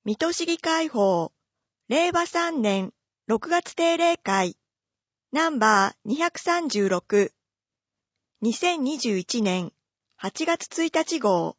水戸市議会法、令和3年6月定例会、ナンバー236、2021年8月1日号。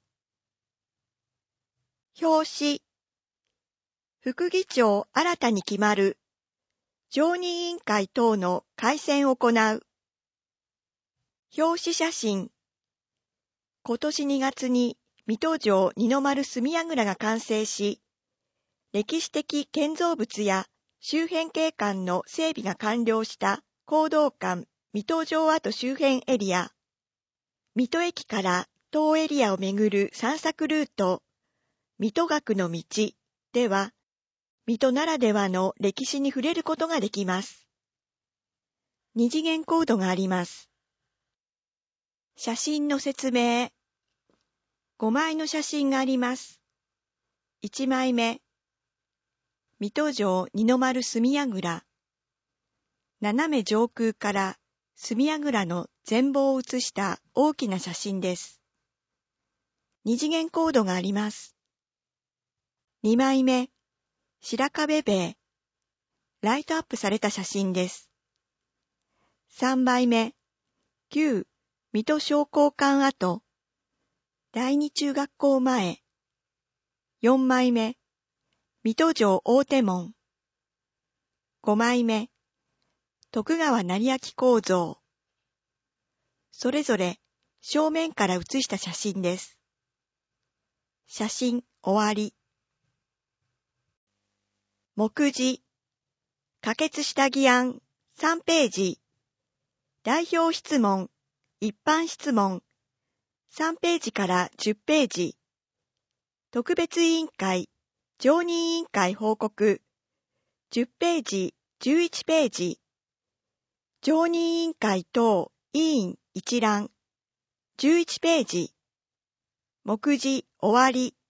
表紙。副議長新たに決まる。常任委員会等の改選を行う。表紙写真。今年2月に水戸城二の丸角櫓が完成し、歴史的建造物や周辺景観の整備が完了した講道館水戸城跡周辺エリア、水戸駅から当エリアを巡る散策ルート、水戸学の道では、水戸ならではの歴史に触れることができます。二次元コードがあります。写真の説明。5枚の写真があります。1枚目。水戸城二の丸角櫓。斜め上空から角櫓の全貌を写した大きな写真です。二次元コードがあります。2枚目。白壁塀。ライトアップされた写真です。3枚目。旧水戸商工館跡。第二中学校前。4枚目。水戸城大手門。5枚目。徳川成明構造。それぞれ正面から写した写真です。写真終わり。目次。可決した議案3ページ。代表質問、一般質問。3ページから10ページ。特別委員会、常任委員会報告。10ページ、11ページ。常任委員会等委員一覧。11ページ。目次終わり。